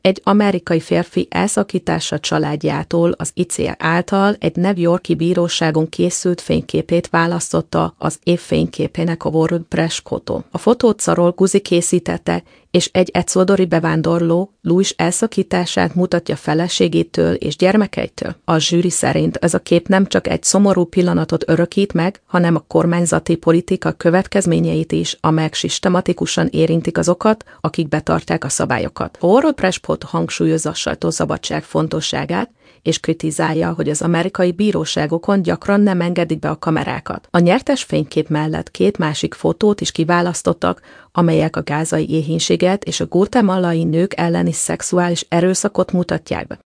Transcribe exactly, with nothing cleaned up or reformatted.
Egy amerikai férfi elszakítása családjától az i cé által egy New York-i bíróságon készült fényképét választotta az év fényképének a WordPress-fotó. A fotót Carol Guzy készítette, és egy ecuadori bevándorló Luis elszakítását mutatja feleségétől és gyermekeitől. A zsűri szerint ez a kép nem csak egy szomorú pillanatot örökít meg, hanem a kormányzati politika következményeit is, amelyek szisztematikusan érintik azokat, akik betartják a szabályokat. A WordPress-fotó hangsúlyozza a sajtószabadság fontosságát, és kritizálja, hogy az amerikai bíróságokon gyakran nem engedik be a kamerákat. A nyertes fénykép mellett két másik fotót is kiválasztottak, amelyek a gázai éhínséget és a guatemalai nők elleni szexuális erőszakot mutatják be.